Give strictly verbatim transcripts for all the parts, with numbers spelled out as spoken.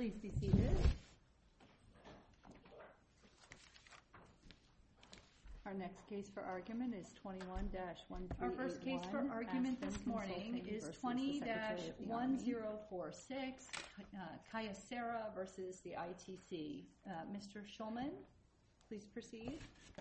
Please be seated. Our next case for argument is twenty-one dash one three eight one. Our first case for argument Aspen this morning Consulting is versus the twenty Secretary dash of the one Army. zero four six, uh, Kyocera versus the I T C. Uh, Mister Shulman, please proceed.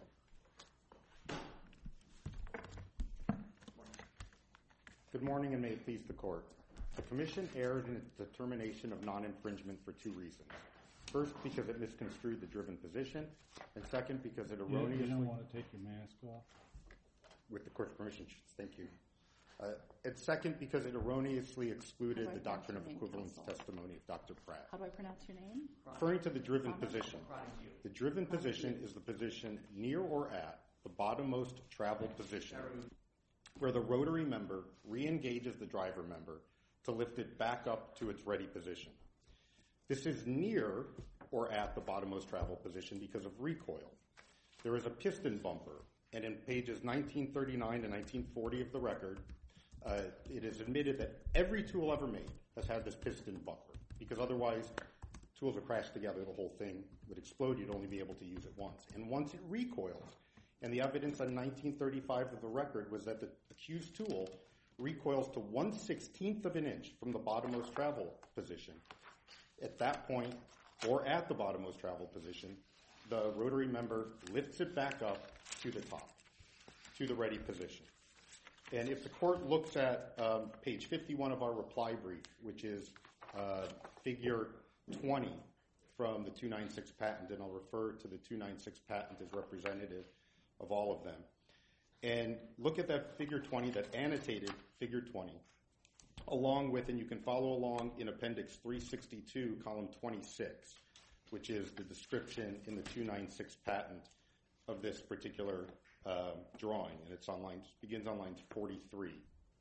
Good morning, and may it please the Court. The Commission erred in its determination of non-infringement for two reasons. First, because it misconstrued the driven position, and second, because it erroneously... You don't want to take your mask off? With the Court's permission, thank you. Uh, and second, because it erroneously excluded the doctrine of equivalence testimony of Doctor Pratt. How do I pronounce your name? Referring to the driven position, the driven position is the position near or at the bottommost traveled position, where the rotary member re-engages the driver member to lift it back up to its ready position. This is near or at the bottommost travel position because of recoil. There is a piston bumper, and in pages nineteen thirty-nine to nineteen forty of the record, uh, it is admitted that every tool ever made has had this piston bumper, because otherwise tools are crashed together, the whole thing would explode, you'd only be able to use it once. And once it recoils, and the evidence on nineteen thirty-five of the record was that the accused tool recoils to one sixteenth of an inch from the bottommost travel position. At that point, or at the bottommost travel position, the rotary member lifts it back up to the top, to the ready position. And if the Court looks at um, page fifty-one of our reply brief, which is uh, figure twenty from the two ninety-six patent, and I'll refer to the two ninety-six patent as representative of all of them, and look at that figure twenty, that annotated figure twenty, along with, and you can follow along in appendix three sixty-two, column twenty-six, which is the description in the two ninety-six patent of this particular uh, drawing, and it's on line, begins on line forty-three.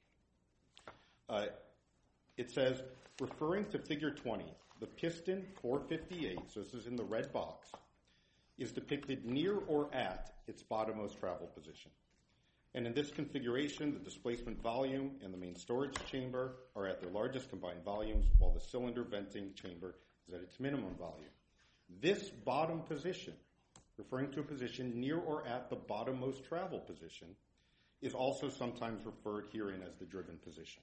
Uh, it says, referring to figure twenty, the piston four fifty-eight, so this is in the red box, is depicted near or at its bottommost travel position. And in this configuration, the displacement volume and the main storage chamber are at their largest combined volumes, while the cylinder venting chamber is at its minimum volume. This bottom position, referring to a position near or at the bottommost travel position, is also sometimes referred herein as the driven position.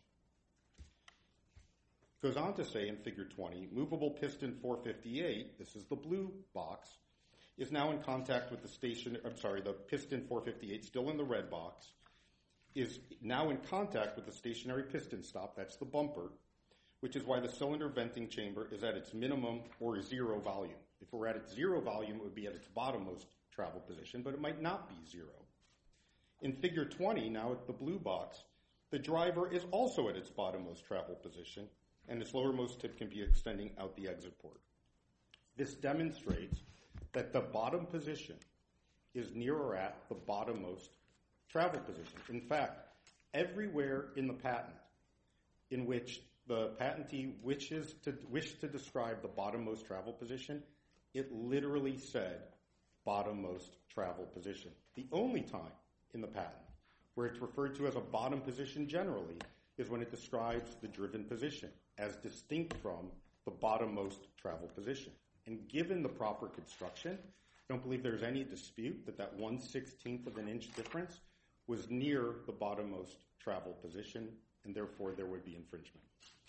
It goes on to say in figure twenty, movable piston four fifty-eight, this is the blue box, is now in contact with the station, I'm sorry, the piston four fifty-eight, still in the red box, is now in contact with the stationary piston stop, that's the bumper, which is why the cylinder venting chamber is at its minimum or zero volume. If we're at its zero volume, it would be at its bottommost travel position, but it might not be zero. In figure twenty, now at the blue box, the driver is also at its bottommost travel position, and its lowermost tip can be extending out the exit port. This demonstrates that the bottom position is near or at the bottommost travel position. In fact, everywhere in the patent in which the patentee wishes to, wish to describe the bottommost travel position, it literally said bottommost travel position. The only time in the patent where it's referred to as a bottom position generally is when it describes the driven position as distinct from the bottommost travel position. And given the proper construction, I don't believe there's any dispute that that one sixteenth of an inch difference was near the bottommost travel position, and therefore there would be infringement.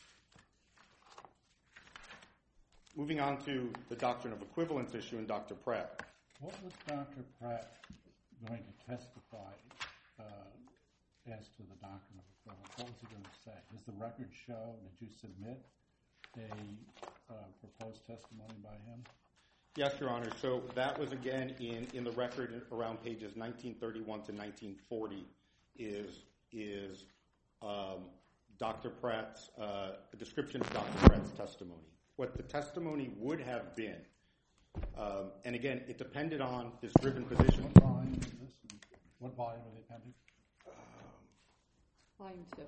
Moving on to the doctrine of equivalence issue in Doctor Pratt. What was Doctor Pratt going to testify uh, as to the doctrine of equivalence? What was he going to say? Does the record show, did you submit a uh, proposed testimony by him? Yes, Your Honor. So that was, again, in, in the record around pages nineteen thirty-one to nineteen forty is, is um, Doctor Pratt's, uh, a description of Doctor Pratt's testimony. What the testimony would have been, um, and again, it depended on this driven position. What volume is this? What volume of the appendix? Volume two.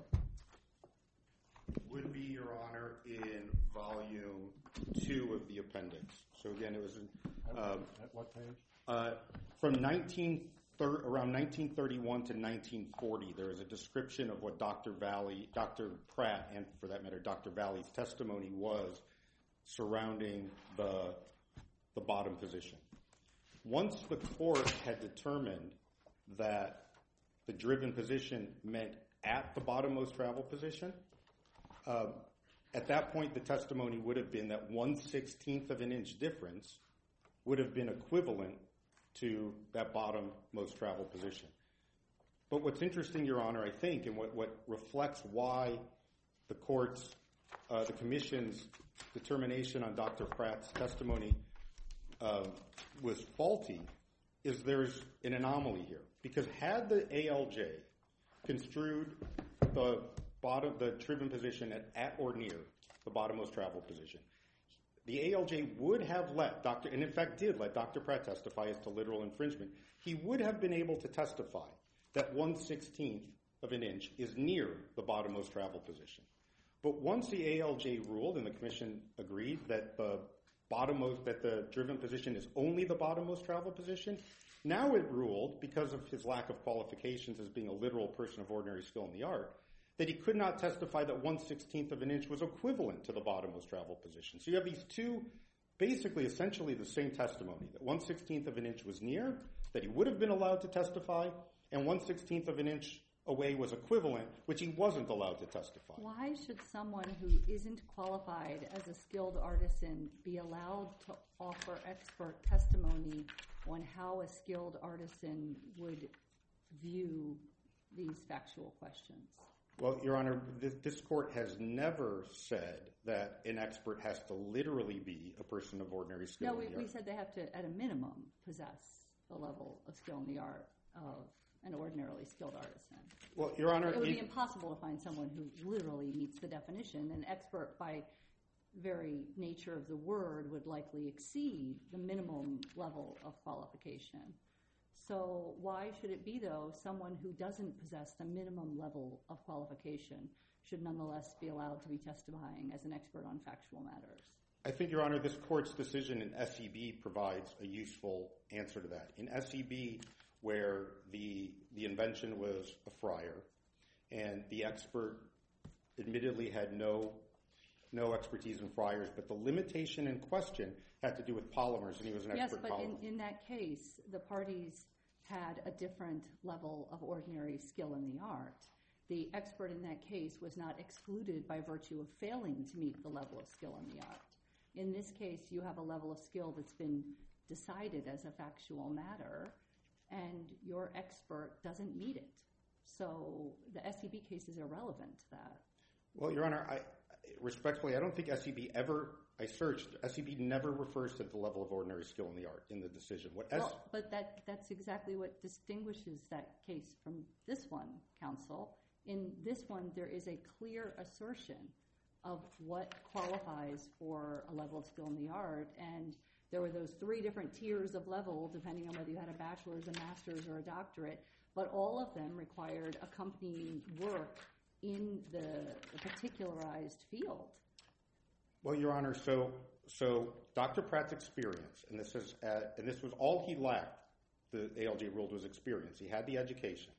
Would be, Your Honor, in volume two of the appendix. So again, it was in, um, at what page? Uh, from nineteen thir- around nineteen thirty-one to nineteen forty, there is a description of what Doctor Valley, Doctor Pratt, and for that matter, Doctor Valley's testimony was surrounding the, the bottom position. Once the court had determined that the driven position meant at the bottommost travel position, uh, at that point the testimony would have been that one sixteenth of an inch difference would have been equivalent to that bottommost travel position. But what's interesting, Your Honor, I think, and what, what reflects why the court's, uh, the commission's determination on Doctor Pratt's testimony uh, was faulty, is there's an anomaly here. Because had the A L J construed the bottom, the driven position at, at or near the bottommost travel position, the A L J would have let Doctor and in fact did let Doctor Pratt testify as to literal infringement. He would have been able to testify that one sixteenth of an inch is near the bottommost travel position. But once the A L J ruled and the commission agreed that the bottommost, that the driven position is only the bottommost travel position, now it ruled, because of his lack of qualifications as being a literal person of ordinary skill in the art, that he could not testify that one sixteenth of an inch was equivalent to the bottommost travel position. So you have these two, basically essentially the same testimony, that one sixteenth of an inch was near, that he would have been allowed to testify, and one sixteenth of an inch away was equivalent, which he wasn't allowed to testify. Why should someone who isn't qualified as a skilled artisan be allowed to offer expert testimony on how a skilled artisan would view these factual questions? Well, Your Honor, this, this court has never said that an expert has to literally be a person of ordinary skill no, in we, the art. we said they have to, at a minimum, possess the level of skill in the art of an ordinarily skilled artisan. Well, Your Honor, it would it, be impossible to find someone who literally meets the definition. An expert, by very nature of the word, would likely exceed the minimum level of qualification. So why should it be, though, someone who doesn't possess the minimum level of qualification should nonetheless be allowed to be testifying as an expert on factual matters? I think, Your Honor, this court's decision in S E B provides a useful answer to that. In S E B, where the the invention was a fryer, and the expert admittedly had no no expertise in fryers, but the limitation in question had to do with polymers, and he was an yes, expert but polymer. in, in that case, the parties had a different level of ordinary skill in the art. The expert in that case was not excluded by virtue of failing to meet the level of skill in the art. In this case, you have a level of skill that's been decided as a factual matter, and your expert doesn't meet it. So the S E B case is irrelevant to that. Well, Your Honor, I, respectfully, I don't think S E B ever, I searched, S E B never refers to the level of ordinary skill in the art in the decision. What S- well, but that, that's exactly what distinguishes that case from this one, counsel. In this one, there is a clear assertion of what qualifies for a level of skill in the art, and there were those three different tiers of level, depending on whether you had a bachelor's, a master's, or a doctorate, but all of them required accompanying work in the, the particularized field. Well, Your Honor, so so Doctor Pratt's experience, and this is uh, and this was all he lacked. The A L J ruled was experience. He had the education,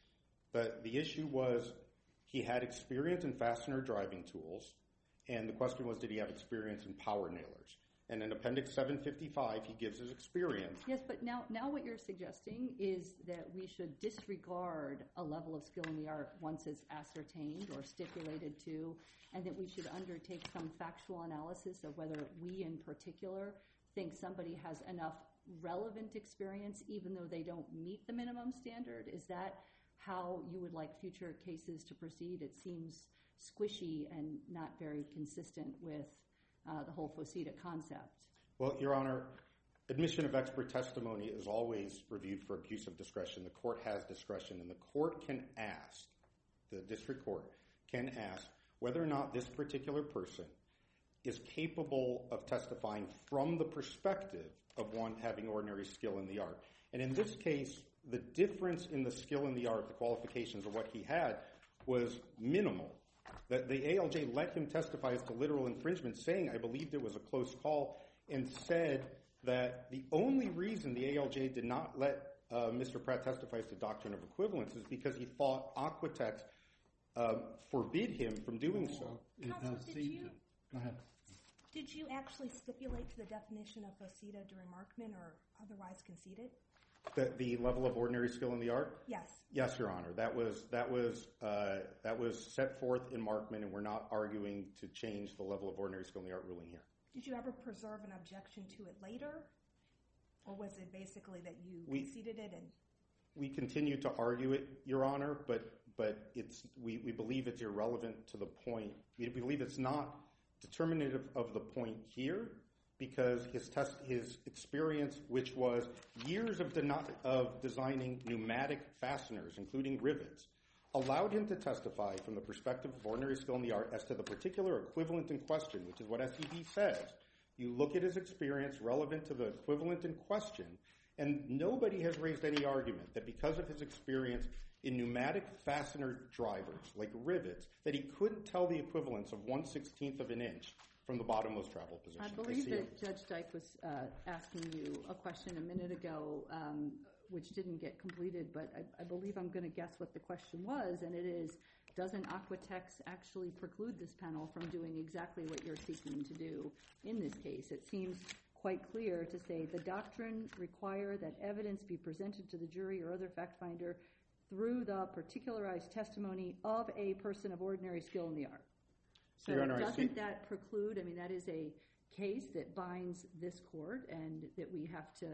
but the issue was he had experience in fastener driving tools, and the question was, did he have experience in power nailers? And in Appendix seven fifty-five, he gives his experience. Yes, but now, now what you're suggesting is that we should disregard a level of skill in the art once it's ascertained or stipulated to, and that we should undertake some factual analysis of whether we in particular think somebody has enough relevant experience even though they don't meet the minimum standard. Is that how you would like future cases to proceed? It seems squishy and not very consistent with Uh, the whole FOCITA concept. Well, Your Honor, admission of expert testimony is always reviewed for abuse of discretion. The court has discretion, and the court can ask, the district court can ask, whether or not this particular person is capable of testifying from the perspective of one having ordinary skill in the art. And in this case, the difference in the skill in the art, the qualifications of what he had, was minimal. That the A L J let him testify as to literal infringement, saying, I believed it was a close call, and said that the only reason the A L J did not let uh, Mister Pratt testify as to doctrine of equivalence is because he thought Aquatex um, forbid him from doing so. It does seem to, go ahead. Did you actually stipulate to the definition of faceta during Markman or otherwise concede it? The, the level of ordinary skill in the art? Yes. Yes, Your Honor. That was that was uh, that was set forth in Markman, and we're not arguing to change the level of ordinary skill in the art ruling here. Did you ever preserve an objection to it later, or was it basically that you we, conceded it? And we continue to argue it, Your Honor, but but it's we, we believe it's irrelevant to the point. We believe it's not determinative of the point here, because his test, his experience, which was years of, de- of designing pneumatic fasteners, including rivets, allowed him to testify from the perspective of ordinary skill in the art as to the particular equivalent in question, which is what S E B says. You look at his experience relevant to the equivalent in question, and nobody has raised any argument that because of his experience in pneumatic fastener drivers, like rivets, that he couldn't tell the equivalence of one sixteenth of an inch from the bottommost travel position. I believe I that Judge Dyke was uh, asking you a question a minute ago, um, which didn't get completed, but I, I believe I'm going to guess what the question was, and it is, doesn't Aquatex actually preclude this panel from doing exactly what you're seeking to do in this case? It seems quite clear to say the doctrine require that evidence be presented to the jury or other fact finder through the particularized testimony of a person of ordinary skill in the art. So Your Honor, doesn't that preclude, I mean, that is a case that binds this court and that we have to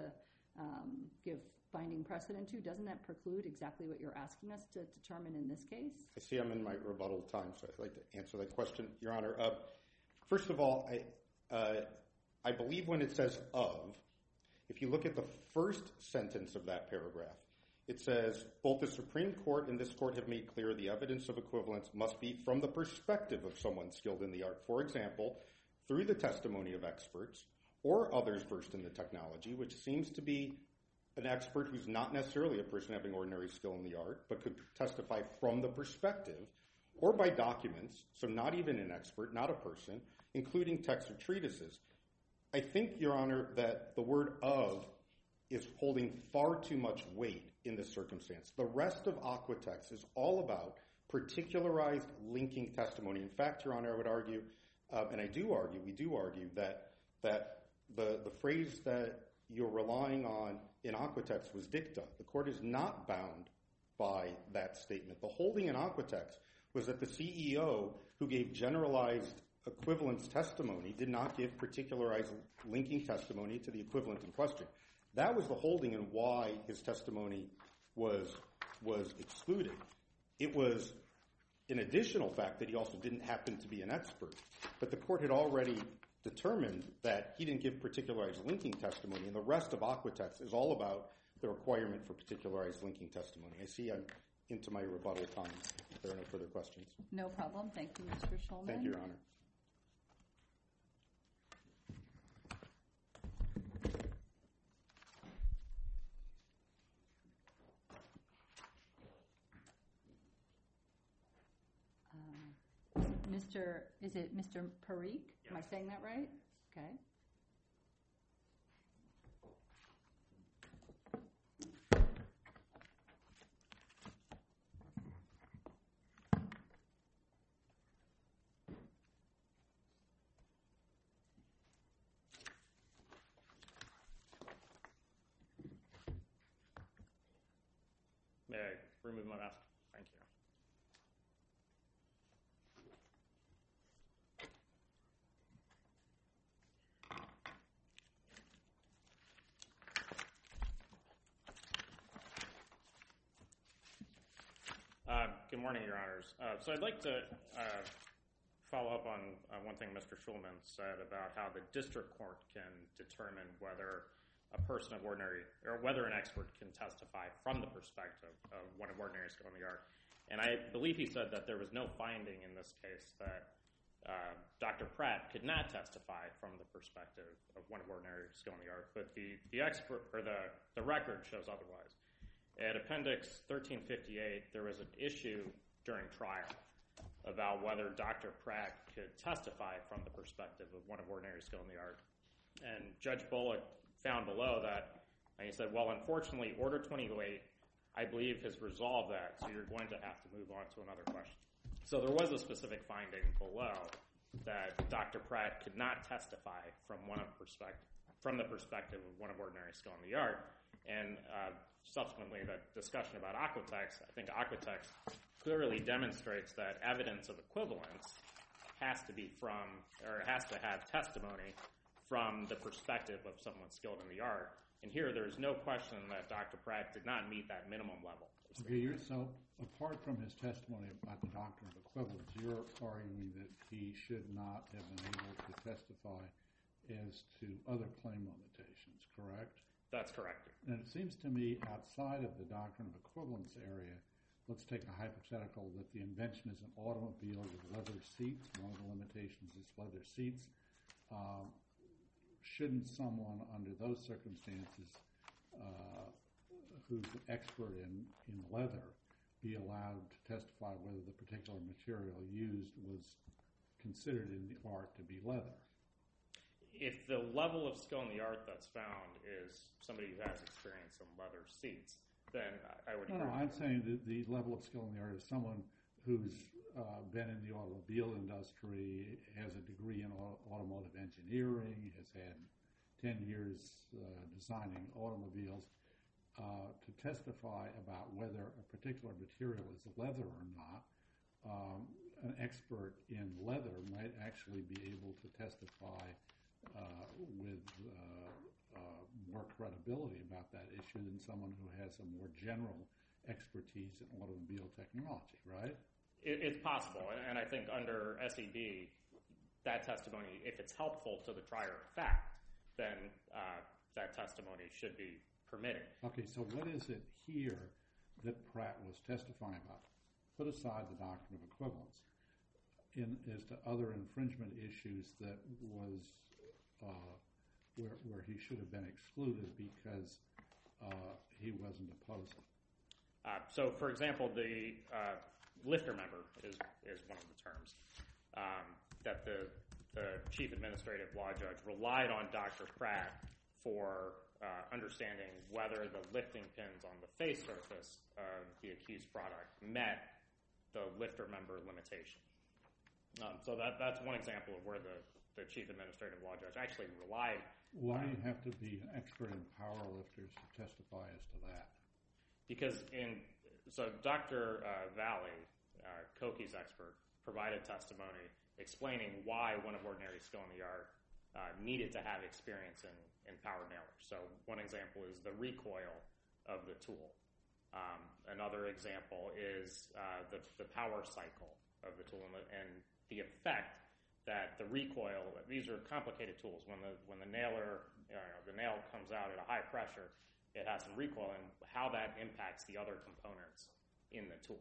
um, give binding precedent to. Doesn't that preclude exactly what you're asking us to determine in this case? I see I'm in my rebuttal time, so I'd like to answer that question, Your Honor. Uh, first of all, I, uh, I believe when it says of, if you look at the first sentence of that paragraph, it says, both the Supreme Court and this court have made clear the evidence of equivalence must be from the perspective of someone skilled in the art. For example, through the testimony of experts or others versed in the technology, which seems to be an expert who's not necessarily a person having ordinary skill in the art, but could testify from the perspective, or by documents, so not even an expert, not a person, including texts or treatises. I think, Your Honor, that the word of is holding far too much weight in this circumstance. The rest of Aquatex is all about particularized linking testimony. In fact, Your Honor, I would argue, uh, and I do argue, we do argue, that that the, the phrase that you're relying on in Aquatex was dicta. The court is not bound by that statement. The holding in Aquatex was that the C E O, who gave generalized equivalence testimony, did not give particularized linking testimony to the equivalent in question. That was the holding and why his testimony was was excluded. It was an additional fact that he also didn't happen to be an expert. But the court had already determined that he didn't give particularized linking testimony, and the rest of Aquatex is all about the requirement for particularized linking testimony. I see I'm into my rebuttal time. If there are no further questions. No problem. Thank you, Mister Shulman. Thank you, Your Honor. Mister Is it Mister Parikh? Yes. Am I saying that right? Okay. May I remove my mask? Thank you. Uh, good morning, Your Honors. Uh, so I'd like to uh, follow up on uh, one thing Mister Shulman said about how the district court can determine whether a person of ordinary, or whether an expert can testify from the perspective of one of ordinary skill in the art. And I believe he said that there was no finding in this case that uh, Doctor Pratt could not testify from the perspective of one of ordinary skill in the art, but the, the expert, or the, the record shows otherwise. At Appendix thirteen fifty-eight, there was an issue during trial about whether Doctor Pratt could testify from the perspective of one of ordinary skill in the art. And Judge Bullock found below that, and he said, well, unfortunately, Order twenty oh eight, I believe, has resolved that, so you're going to have to move on to another question. So there was a specific finding below that Doctor Pratt could not testify from one of perspective, from the perspective of one of ordinary skill in the art. And uh, subsequently, the discussion about Aquatex, I think Aquatex clearly demonstrates that evidence of equivalence has to be from, or has to have testimony from the perspective of someone skilled in the art. And here, there's no question that Doctor Pratt did not meet that minimum level. Okay, you're, so apart from his testimony about the doctrine of equivalence, you're arguing that he should not have been able to testify as to other claim limitations, correct? That's correct. And it seems to me outside of the doctrine of equivalence area, let's take a hypothetical that the invention is an automobile with leather seats. One of the limitations is leather seats. Um, shouldn't someone under those circumstances uh, who's an expert in, in leather be allowed to testify whether the particular material used was considered in the art to be leather? If the level of skill in the art that's found is somebody who has experience in leather seats, then I would agree. No, no, I'm saying that the level of skill in the art is someone who's uh, been in the automobile industry, has a degree in automotive engineering, has had ten years uh, designing automobiles, uh, to testify about whether a particular material is leather or not. Um, an expert in leather might actually be able to testify uh, with uh, uh, more credibility about that issue than someone who has a more general expertise in automobile technology, right? It, it's possible, and I think under S E B, that testimony, if it's helpful to the trier of fact, then uh, that testimony should be permitted. Okay, so what is it here that Pratt was testifying about? Put aside the doctrine of equivalence. In, as to other infringement issues that was uh, where, where he should have been excluded because uh, he wasn't opposing. Uh, so, for example, the uh, lifter member is, is one of the terms um, that the, the chief administrative law judge relied on Doctor Pratt for uh, understanding whether the lifting pins on the face surface of the accused product met the lifter member limitation. Um, so that, that's one example of where the, the chief administrative law judge actually relied. Why do you have to be an expert in power lifters to testify as to that? Because in so Doctor Uh, Valley, uh, Koki's expert, provided testimony explaining why one of ordinary skill in the art uh, needed to have experience in, in power nailers. So one example is the recoil of the tool. Um, another example is uh, the, the power cycle of the tool and the, and the effect that the recoil. These are complicated tools. When the when the nailer uh, the nail comes out at a high pressure, it has some recoil, and how that impacts the other components in the tool.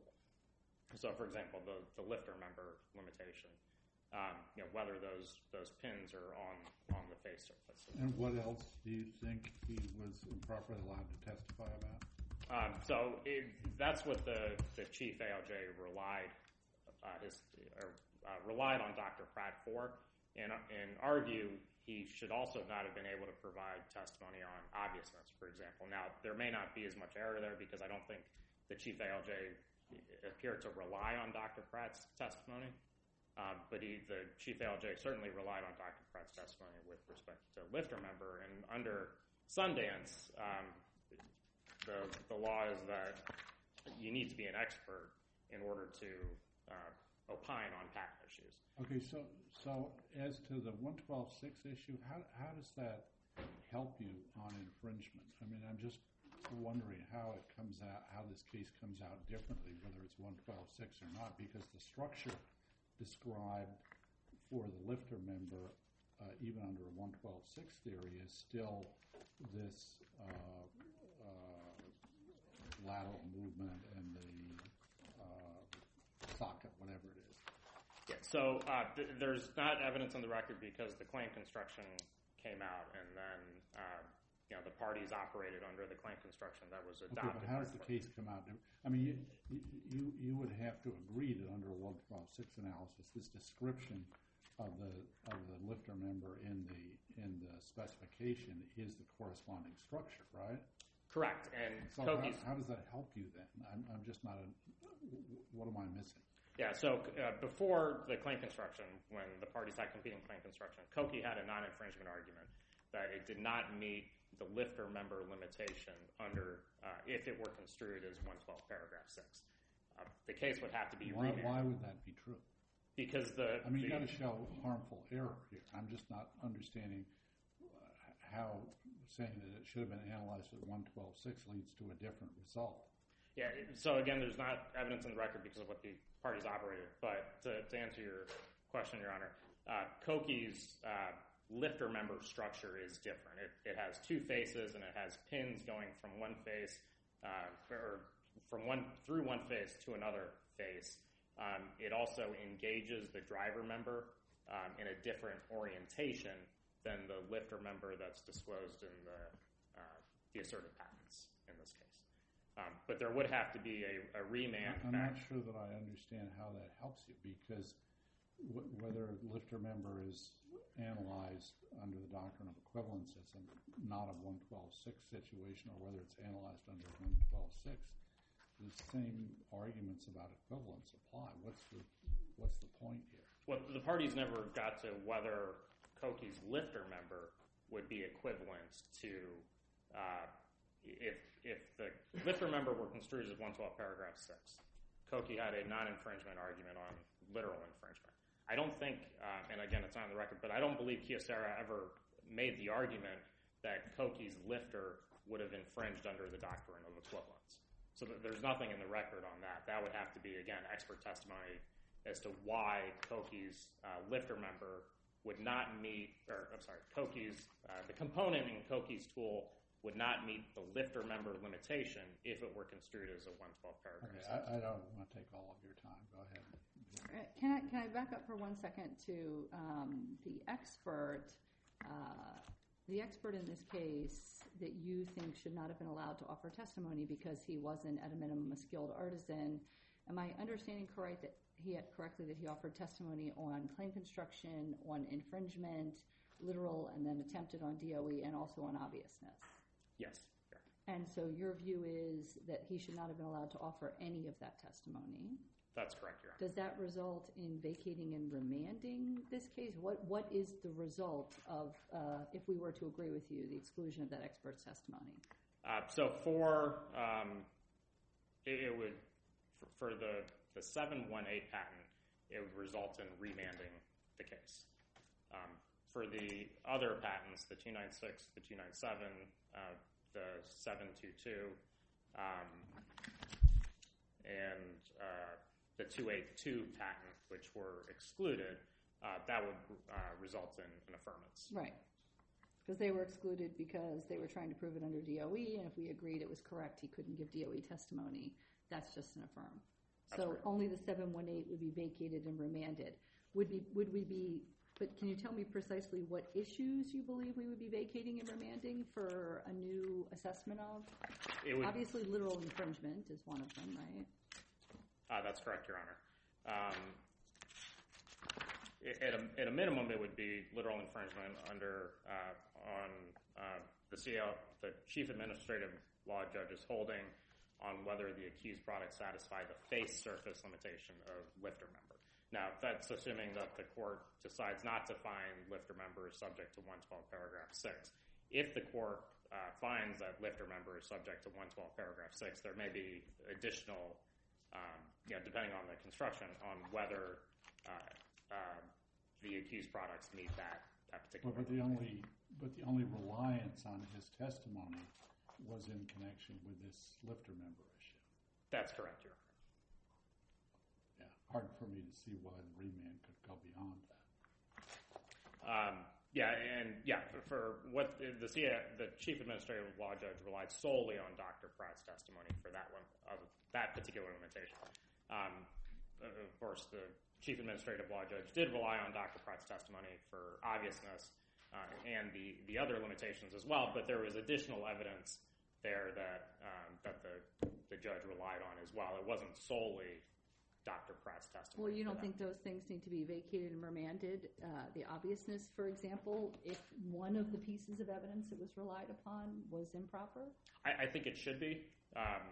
So, for example, the, the lifter member limitation, um, you know, whether those those pins are on, on the face surface. And what else do you think he was improperly allowed to testify about? Um, so it, that's what the, the chief A L J relied uh, his or, uh, relied on Doctor Pratt for. In, in our view, he should also not have been able to provide testimony on obviousness, for example. Now, there may not be as much error there because I don't think the chief A L J appeared to rely on Doctor Pratt's testimony, um, but he, the chief A L J certainly relied on Doctor Pratt's testimony with respect to lifter member. And under Sundance, um, the the law is that you need to be an expert in order to uh, opine on patent issues. Okay, so so as to the one twelve six issue, how how does that help you on infringement? I mean, I'm just wondering how it comes out, how this case comes out differently, whether it's one twelve six or not, because the structure described for the lifter member, uh, even under a one twelve six theory, is still this uh, uh, lateral movement and the uh, socket, whatever it is. Yeah, so uh, th- there's not evidence on the record because the claim construction came out and then uh, you know the parties operated under the claim construction that was adopted. Okay, but how does the case come out? I mean, you you you would have to agree that under a one twelve six analysis, this description of the of the lifter member in the in the specification is the corresponding structure, right? Correct. And so how, how does that help you then? I'm I'm just not. A, what am I missing? Yeah, so uh, before the claim construction, when the parties had competing claim construction, Koki had a non-infringement argument that it did not meet the lifter member limitation under, uh, if it were construed as one twelve paragraph six. Uh, the case would have to be why, remanded. why would that be true? Because the... I mean, the, you've got to show harmful error here. I'm just not understanding how saying that it should have been analyzed at one twelve six leads to a different result. Yeah, so again, there's not evidence in the record because of what the parties operated. But to, to answer your question, Your Honor, uh, Koki's uh, lifter member structure is different. It, it has two faces and it has pins going from one face uh, or from one through one face to another face. Um, it also engages the driver member um, in a different orientation than the lifter member that's disclosed in the uh, the asserted patents in this case. Um, but there would have to be a, a remand. I'm back. not sure that I understand how that helps you, because w- whether lifter member is analyzed under the doctrine of equivalence as a, not a one twelve six situation, or whether it's analyzed under one twelve six, the same arguments about equivalence apply. What's the what's the point here? Well, the parties never got to whether Koki's lifter member would be equivalent to uh, if if the lifter member were construed as one twelve paragraph six. Koki had a non-infringement argument on literal infringement. I don't think, uh, and again, it's not on the record, but I don't believe Kyocera ever made the argument that Koki's lifter would have infringed under the doctrine of equivalence. So there's nothing in the record on that. That would have to be, again, expert testimony as to why Koki's uh, lifter member would not meet, or I'm sorry, Koki's, uh, the component in Koki's tool would not meet the lifter member limitation if it were construed as a one twelve paragraph. Okay, I, I don't want to take all of your time. Go ahead. Can I, can I back up for one second to um, the expert? Uh, the expert in this case that you think should not have been allowed to offer testimony because he wasn't at a minimum a skilled artisan. Am I understanding correct that he had correctly that he offered testimony on claim construction, on infringement, literal, and then attempted on D O E, and also on obviousness? Yes. Yeah. And so your view is that he should not have been allowed to offer any of that testimony. That's correct, Your Honor. Does that result in vacating and remanding this case? What What is the result of, uh, if we were to agree with you, the exclusion of that expert's testimony? Uh, so for, um, it, it would, for, for the, the seven one eight patent, it would result in remanding the case. Um, for the other patents, the two ninety-six, the two ninety-seven, uh, the seven twenty-two, um, and uh, the two eighty-two patent, which were excluded, uh, that would uh, result in an affirmance. Right. Because they were excluded because they were trying to prove it under D O E, and if we agreed it was correct, he couldn't give D O E testimony. That's just an affirm. That's so right. Only the seven one eight would be vacated and remanded. Would be would we be? But can you tell me precisely what issues you believe we would be vacating and remanding for a new assessment of? It would, Obviously, literal infringement is one of them, right? Uh, that's correct, Your Honor. Um, at, a, at a minimum, it would be literal infringement under uh, on uh, the C L, the Chief Administrative Law Judge's holding on whether the accused product satisfy the face surface limitation of lifter member. Now, that's assuming that the court decides not to find lifter member is subject to one twelve paragraph six. If the court uh, finds that lifter member is subject to one twelve paragraph six, there may be additional, um, you know, depending on the construction, on whether uh, uh, the accused products meet that, that particular. But, but the only but the only reliance on his testimony was in connection with this lifter member issue. That's correct, Your Honor. Yeah, hard for me to see why the remand could go beyond that. Um, yeah, and yeah, for, for what the C A, the Chief Administrative Law Judge relied solely on Doctor Pratt's testimony for that one, uh, that particular limitation. Um, of course, the Chief Administrative Law Judge did rely on Doctor Pratt's testimony for obviousness uh, and the, the other limitations as well, but there was additional evidence there that um, that the the judge relied on as well. It wasn't solely Doctor Pratt's testimony. Well, you don't think those things need to be vacated and remanded? Uh, the obviousness, for example, if one of the pieces of evidence that was relied upon was improper? I, I think it should be. Um,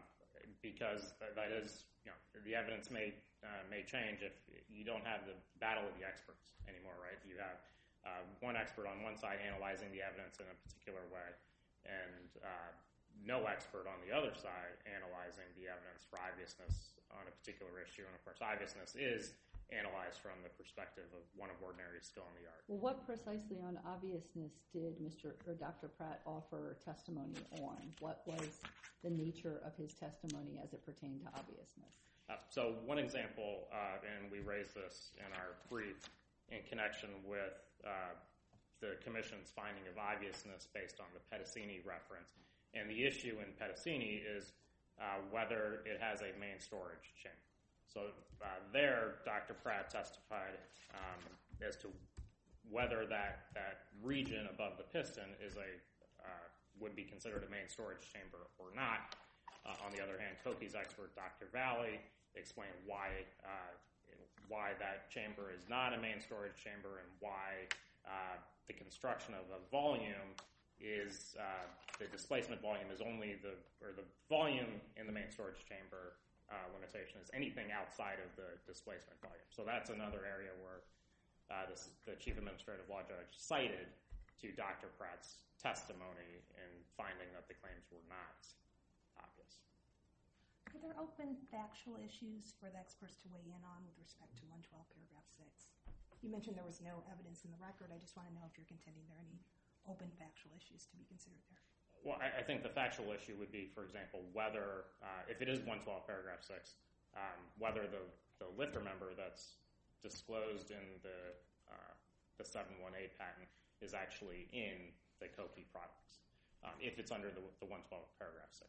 because that is, you know, the evidence may uh, may change if you don't have the battle of the experts anymore, right? You have uh, one expert on one side analyzing the evidence in a particular way, and uh, no expert on the other side analyzing the evidence for obviousness on a particular issue. And of course, obviousness is analyzed from the perspective of one of ordinary skill in the art. Well, what precisely on obviousness did Mister or Doctor Pratt offer testimony on? What was the nature of his testimony as it pertained to obviousness? Uh, so one example, uh, and we raised this in our brief in connection with uh, the Commission's finding of obviousness based on the Pedicini reference. And the issue in Pedicini is uh, whether it has a main storage chamber. So uh, there, Doctor Pratt testified um, as to whether that, that region above the piston is a uh, would be considered a main storage chamber or not. Uh, on the other hand, Kochi's expert, Doctor Valley, explained why uh, why that chamber is not a main storage chamber and why uh, the construction of a volume is uh, the displacement volume is only the or the volume in the main storage chamber uh, limitation is anything outside of the displacement volume. So that's another area where uh, this, the Chief Administrative Law Judge cited to Doctor Pratt's testimony in finding that the claims were not obvious. Are there open factual issues for the experts to weigh in on with respect to one twelve paragraph six? You mentioned there was no evidence in the record. I just want to know if you're contending there are any open factual issues to be considered there. Well, I, I think the factual issue would be, for example, whether, uh, if it is one twelve paragraph six, um, whether the, the lifter member that's disclosed in the uh, the seven one eight patent is actually in the Kochi products, um, if it's under the, the one twelve paragraph six.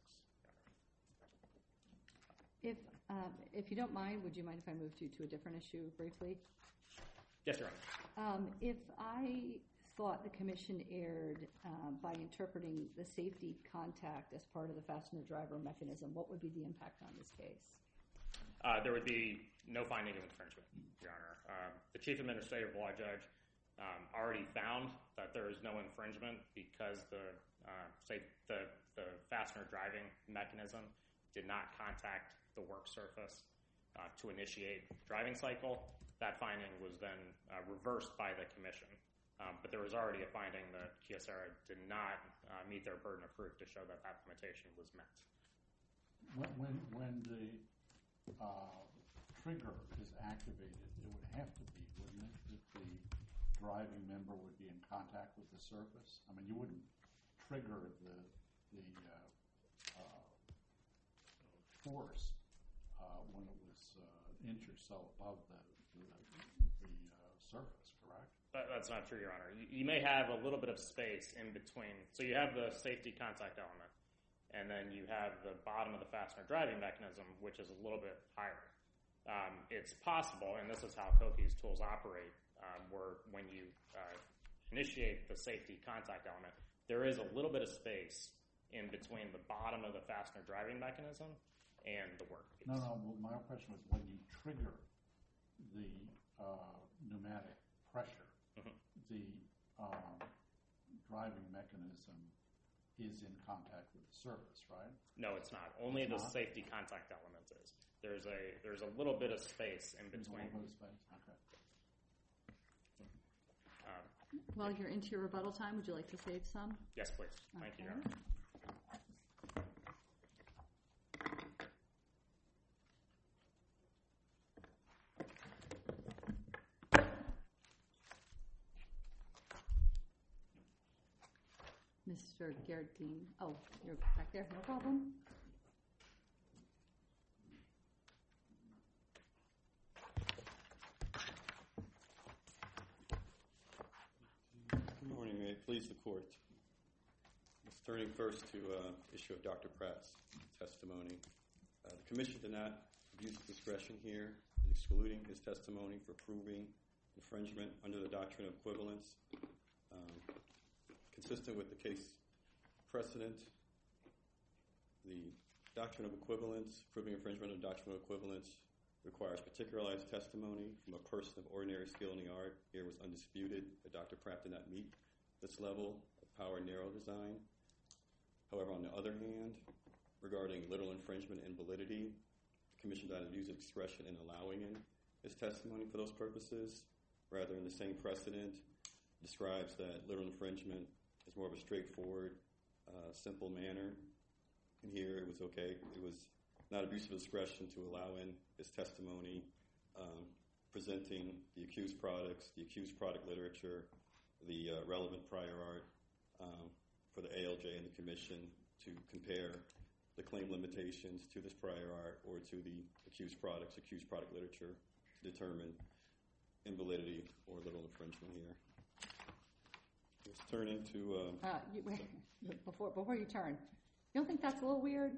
If um, if you don't mind, would you mind if I moved you to a different issue briefly? Yes, Your Honor. Um, if I thought the Commission erred uh, by interpreting the safety contact as part of the fastener driver mechanism, what would be the impact on this case? Uh, there would be no finding of infringement, Your Honor. Um, the Chief Administrative Law Judge um, already found that there is no infringement because the uh, say the, the fastener driving mechanism did not contact the work surface uh, to initiate driving cycle. That finding was then uh, reversed by the Commission. Um, but there was already a finding that Kyocera did not uh, meet their burden of proof to show that that limitation was met. When, when, when the uh, trigger is activated, it would have to be, wouldn't it, that the driving member would be in contact with the surface? I mean, you wouldn't trigger the, the uh, uh, force uh, when it was uh, inch or so above the, the, the uh, surface, correct? That, that's not true, Your Honor. You, you may have a little bit of space in between. So you have the safety contact element, and then you have the bottom of the fastener driving mechanism, which is a little bit higher. Um, it's possible, and this is how Kochi's tools operate, um, where when you uh, initiate the safety contact element, there is a little bit of space in between the bottom of the fastener driving mechanism and the workpiece. No, no, well, my question was when you trigger the uh, pneumatic pressure, mm-hmm. the um, driving mechanism is in contact with the surface, right? No, it's not. Only it's the not? safety contact element is. There's a there's a little bit of space in between. A little bit of space, okay. Um, While you're into your rebuttal time, would you like to save some? yes, please. Thank Okay. you, Your Honor. Mister Gerdine. Oh, you're back there. No problem. Good morning. May it please the Court. Let's turning first to uh, issue of Doctor Pratt's testimony. Uh, the Commission did not abuse its discretion here in excluding his testimony for proving infringement under the doctrine of equivalence. Um, Consistent with the case precedent, the doctrine of equivalence, proving infringement of the doctrine of equivalence, requires particularized testimony from a person of ordinary skill in the art. Here was undisputed that Doctor Pratt did not meet this level of power narrow design. However, on the other hand, regarding literal infringement and validity. The Commission did not abuse of discretion in allowing in his testimony for those purposes. Rather, in the same precedent, describes that literal infringement is more of a straightforward, uh, simple manner. And here it was okay. It was not abuse of discretion to allow in his testimony, um, presenting the accused products, the accused product literature, the uh, relevant prior art um, for the A L J and the Commission to compare the claim limitations to this prior art or to the accused products, accused product literature to determine invalidity or literal infringement here. Let's turn into... Uh, uh, you, wait, before, before you turn, you don't think that's a little weird?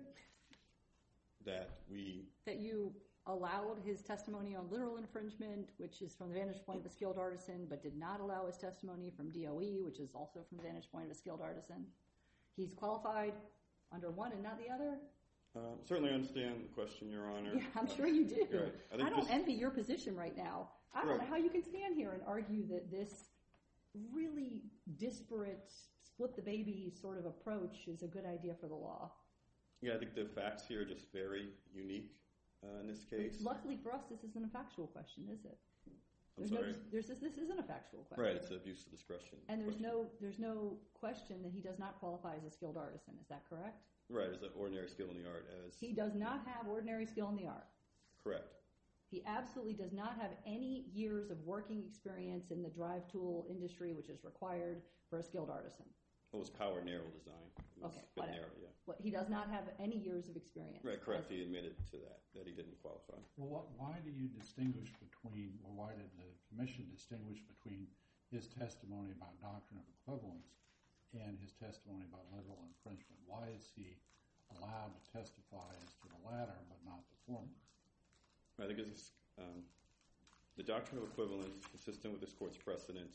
That we... That you allowed his testimony on literal infringement, which is from the vantage point of a skilled artisan, but did not allow his testimony from D O E, which is also from the vantage point of a skilled artisan. He's qualified under one and not the other? Uh, certainly understand the question, Your Honor. Yeah, I'm sure you do. Right. I, think I don't this, envy your position right now. I don't right. know how you can stand here and argue that this really disparate, split the baby sort of approach is a good idea for the law. Yeah, I think the facts here are just very unique uh, in this case. Luckily for us, this isn't a factual question, is it? I'm There's sorry. No, there's this, this isn't a factual question. Right, it's an abuse of discretion. And there's question. no there's no question that he does not qualify as a skilled artisan. Is that correct? Right, as an ordinary skill in the art as... He does not have ordinary skill in the art. Correct. He absolutely does not have any years of working experience in the drive tool industry, which is required for a skilled artisan. It was power narrow design. It was Okay, a bit whatever. narrow, yeah. What, he does not have any years of experience. Right, correct. As- He admitted to that, that he didn't qualify. Well, what, why do you distinguish between, or why did the Commission distinguish between his testimony about doctrine of equivalence and his testimony about literal infringement? Why is he allowed to testify as to the latter but not the former? I think it's, um, the doctrine of equivalence, consistent with this court's precedent,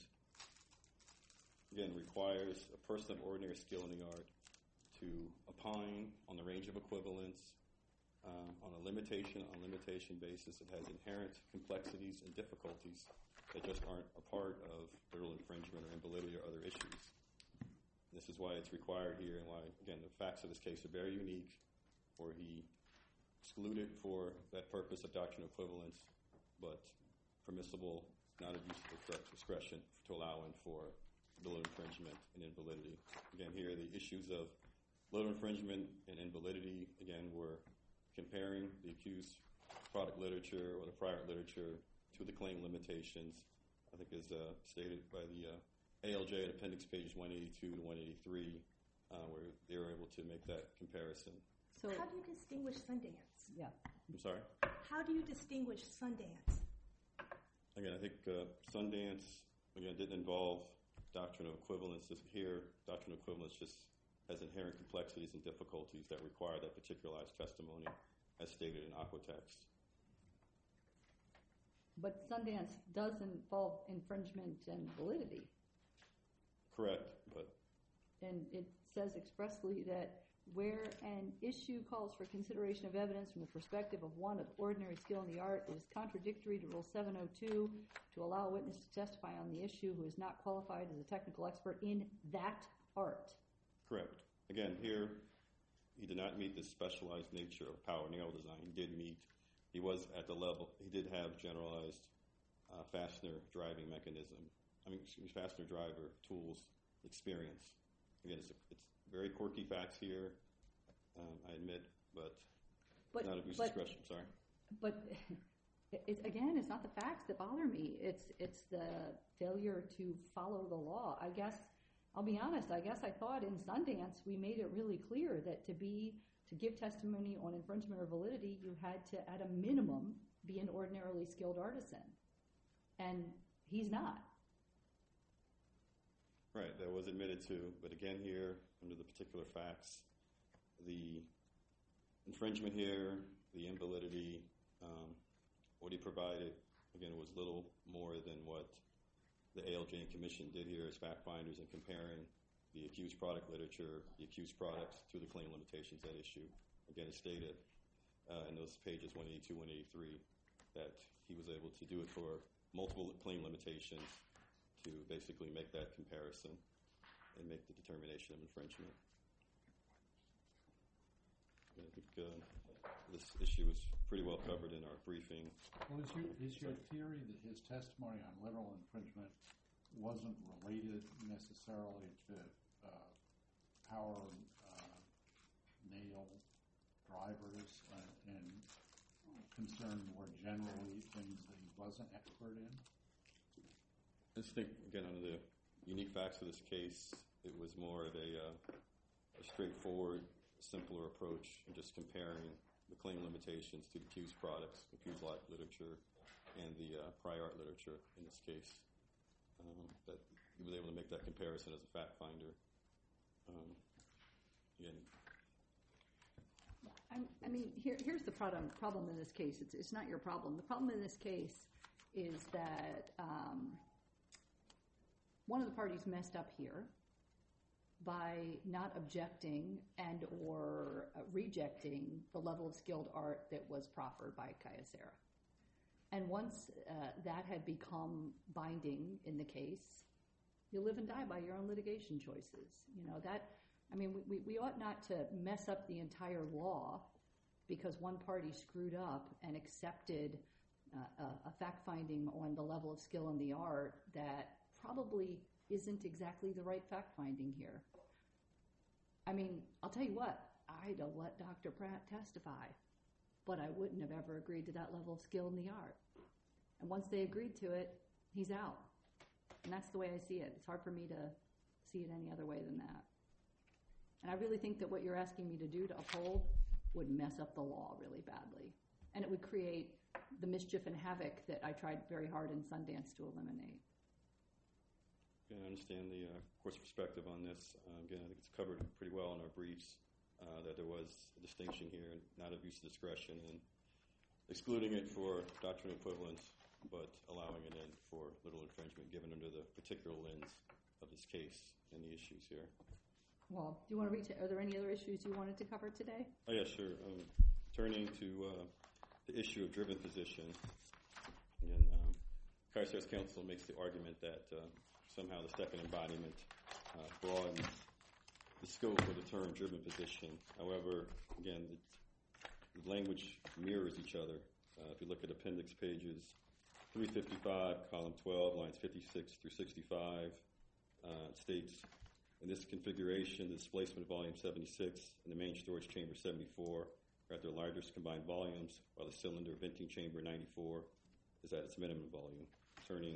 again, requires a person of ordinary skill in the art to opine on the range of equivalence um, on a limitation on limitation basis. It has inherent complexities and difficulties that just aren't a part of literal infringement or invalidity or other issues. This is why it's required here and why, again, the facts of this case are very unique, where he excluded for that purpose of doctrine of equivalence, but permissible, not abuse of discretion to allow in for literal infringement and invalidity. Again, here the issues of literal infringement and invalidity, again, were comparing the accused product literature or the prior literature to the claim limitations, I think is uh, stated by the uh, A L J at appendix pages one eighty-two to one eighty-three, uh, where they were able to make that comparison. So, How do you distinguish Sundance? yeah. I'm sorry? How do you distinguish Sundance? Again, I think uh, Sundance, again, didn't involve doctrine of equivalence. This here, doctrine of equivalence just has inherent complexities and difficulties that require that particularized testimony as stated in Aquatext. But Sundance does involve infringement and validity. Correct, but And it says expressly that where an issue calls for consideration of evidence from the perspective of one of ordinary skill in the art, it is contradictory to Rule seven oh two to allow a witness to testify on the issue who is not qualified as a technical expert in that art. correct. Again, here, he did not meet the specialized nature of power narrow design. He did meet, he was at the level, he did have generalized uh, fastener driving mechanism, I mean, excuse me, fastener driver tools experience. Again, it's, it's very quirky facts here, um, I admit, but, But, not abuse but, discretion, sorry. but it's, again, it's not the facts that bother me. It's, it's the failure to follow the law. I guess, I'll be honest, I guess I thought in Sundance we made it really clear that to be, to give testimony on infringement or validity, you had to, at a minimum, be an ordinarily skilled artisan. And he's not. Right, that was admitted to, but again here, under the particular facts, the infringement here, the invalidity, um, what he provided, again, was little more than what the A L J and Commission did here as fact finders in comparing the accused product literature, the accused products to the claim limitations at issue. Again, it's stated uh, in those pages one eighty-two, one eighty-three, that he was able to do it for multiple claim limitations to basically make that comparison and make the determination of infringement. I think uh, this issue was pretty well covered in our briefing. Well, is your, is your theory that his testimony on literal infringement wasn't related necessarily to uh, power uh, nail drivers uh, and concerned more generally things that he wasn't expert in? I just think, again, under the unique facts of this case, it was more of a, uh, a straightforward, simpler approach in just comparing the claim limitations to the accused products, accused literature, and the uh, prior art literature in this case. Um, that he was able to make that comparison as a fact finder. Um, again, I'm, I mean, here, here's the problem, problem in this case. It's, it's not your problem. The problem in this case is that um, one of the parties messed up here by not objecting and or uh, rejecting the level of skilled art that was proffered by Kyocera. And once uh, that had become binding in the case, you live and die by your own litigation choices. You know, that, I mean, we, we ought not to mess up the entire law because one party screwed up and accepted uh, a, a fact-finding on the level of skill in the art that probably isn't exactly the right fact-finding here. I mean, I'll tell you what, I'd have let Doctor Pratt testify, but I wouldn't have ever agreed to that level of skill in the art. And once they agreed to it, he's out. And that's the way I see it. It's hard for me to see it any other way than that. And I really think that what you're asking me to do to uphold would mess up the law really badly. And it would create the mischief and havoc that I tried very hard in Sundance to eliminate. Again, I understand the uh, court's perspective on this. Uh, again, I think it's covered pretty well in our briefs uh, that there was a distinction here, not abuse of discretion, and excluding it for doctrinal equivalence, but allowing it in for literal infringement given under the particular lens of this case and the issues here. Well, do you want to reach, are there any other issues you wanted to cover today? Oh, yeah, sure. Um, turning to uh, the issue of driven position, again, um, Kyocera's counsel makes the argument that uh, somehow the second embodiment uh, broadens the scope of the term driven position. However, again, the, the language mirrors each other. Uh, if you look at appendix pages three fifty-five, column twelve, lines fifty-six through sixty-five, uh, it states, in this configuration, the displacement volume seventy-six and the main storage chamber seventy-four are at their largest combined volumes, while the cylinder venting chamber ninety-four is at its minimum volume. Turning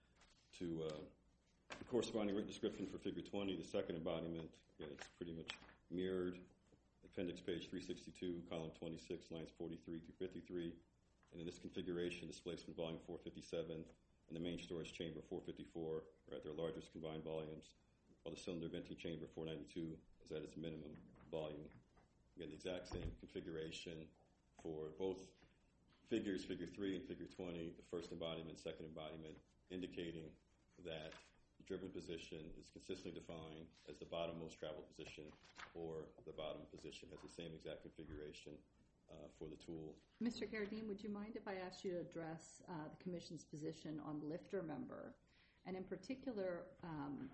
to uh, the corresponding written description for figure twenty, the second embodiment, again, it's pretty much mirrored. Appendix page three sixty-two, column twenty-six, lines forty-three through fifty-three. And in this configuration, displacement volume four fifty-seven and the main storage chamber four fifty-four are at their largest combined volumes, while the cylinder venting chamber four ninety-two is at its minimum volume. Again, the exact same configuration for both figures, figure three and figure twenty, the first embodiment, second embodiment, indicating that the driven position is consistently defined as the bottommost travel position, or the bottom position has the same exact configuration uh, for the tool. Mister Carradine, would you mind if I asked you to address uh, the Commission's position on lifter member? And in particular, um,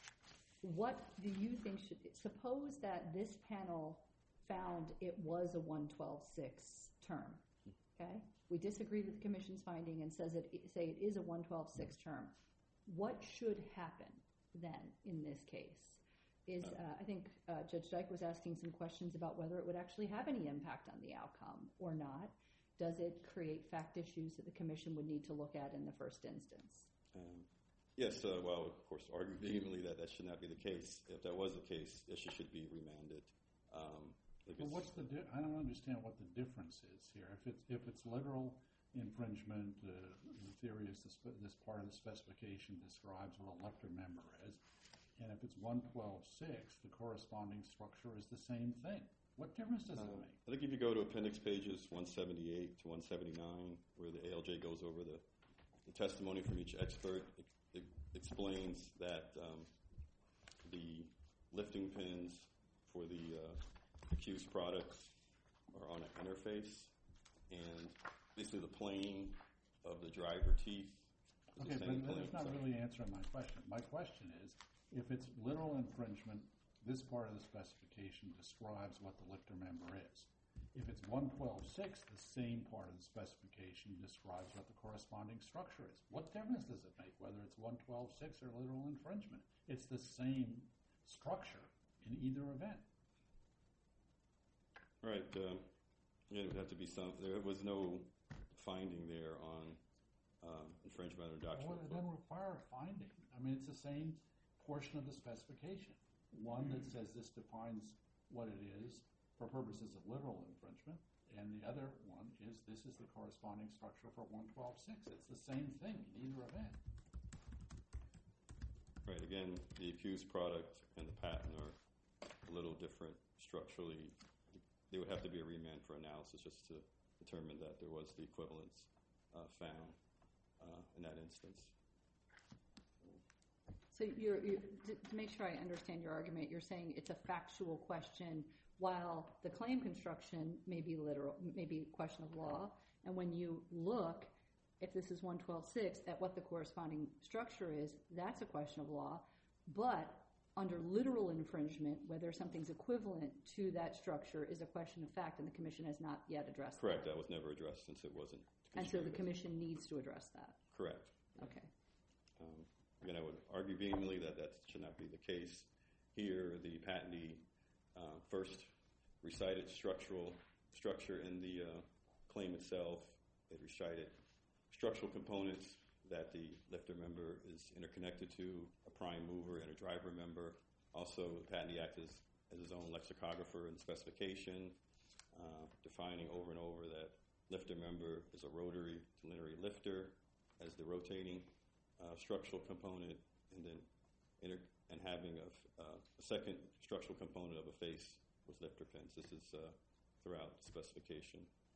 what do you think should, suppose that this panel found it was a one twelve six term, okay? We disagree with the Commission's finding and says it, say it is a one twelve six term. What should happen then in this case? Is uh, I think uh, Judge Dyke was asking some questions about whether it would actually have any impact on the outcome or not. Does it create fact issues that the Commission would need to look at in the first instance? Um, yes, uh, well, of course, argue vehemently that that should not be the case. If that was the case, it should be remanded. Um, Well, what's the di- I don't understand what the difference is here. If it's if it's literal infringement, uh, the theory is this, this part of the specification describes what a lifter member is, and if it's one twelve six, the corresponding structure is the same thing. What difference does uh, it make? I think if you go to appendix pages one seventy-eight to one seventy-nine, where the A L J goes over the, the testimony from each expert, it, it explains that um, the lifting pins for the uh, accused products are on an interface, and basically the plane of the driver teeth is Okay, the same but plane. that's not So- really answering my question. My question is, if it's literal infringement this part of the specification describes what the lifter member is. If it's one twelve six, the same part of the specification describes what the corresponding structure is. What difference does it make whether it's one twelve six or literal infringement? It's the same structure in either event. Right. Um, yeah, it would have to be some. There was no finding there on um, infringement or doctrine. Well, it doesn't require a finding. I mean, it's the same portion of the specification. One that says this defines what it is for purposes of literal infringement, and the other one is this is the corresponding structure for one twelve six. It's the same thing in either event. Right. Again, the accused product and the patent are a little different structurally. There would have to be a remand for analysis just to determine that there was the equivalence uh, found uh, in that instance. So you're, you're, to to make sure I understand your argument, you're saying it's a factual question while the claim construction may be literal, may be a question of law, and when you look, if this is one twelve six, at what the corresponding structure is, that's a question of law, but under literal infringement, whether something's equivalent to that structure is a question of fact, and the Commission has not yet addressed Correct. that. That was never addressed since it wasn't. And so the Commission needs to address that. Correct. Okay. Um, again, I would argue vehemently that that should not be the case. Here, the patentee uh, first recited structural structure in the uh, claim itself. It recited structural components that the lifter member is interconnected to, a prime mover and a driver member. Also, the patentee acts as, as his own lexicographer in the specification, uh, defining over and over that lifter member is a rotary to linear lifter as the rotating uh, structural component, and then inter- and having a, uh, a second structural component of a face with lifter pins. This is uh, throughout the specification.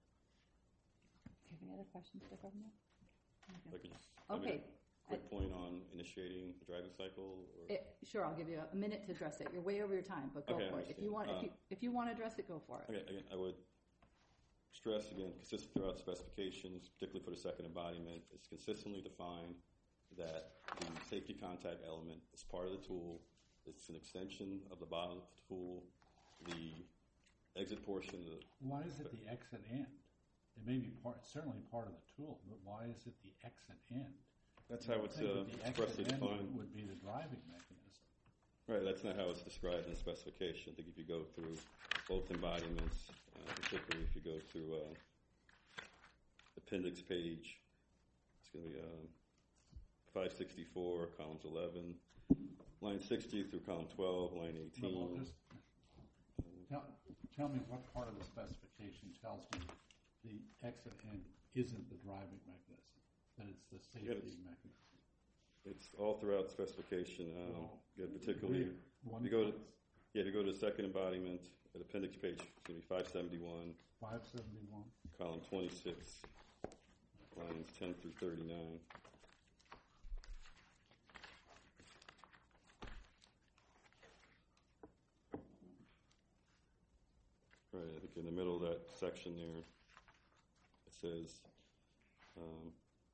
Do you have any other questions for the government? If I could just Okay. quick point on initiating the driving cycle. Or? It, sure, I'll give you a minute to address it. You're way over your time, but go Okay, for I it. If you want, understand. if you if you want to address it, go for it. Okay, again, I would stress again, consistent throughout specifications, particularly for the second embodiment, it's consistently defined that the safety contact element is part of the tool. It's an extension of the bottom of the tool. The exit portion of the... Why is it the exit end? It may be part, certainly part of the tool, but why is it the exit end? That's how it's I think uh, that the expressly exit end defined. would be the driving mechanism. Right, that's not how it's described in the specification. I think if you go through both embodiments, uh, particularly if you go through uh, appendix page, it's going to be uh, five sixty-four, columns eleven, line sixty through column twelve, line eighteen. Well, just tell, tell me what part of the specification tells me the exit end isn't the driving mechanism, that it's the safety Yeah, it's- mechanism. It's all throughout the specification, um, Well, yeah, particularly One if you go to yeah, if you go to the second embodiment at appendix page, it's going to be five seventy-one, five seventy-one. column twenty-six, lines ten through thirty-nine. Right, I think in the middle of that section there, it says um,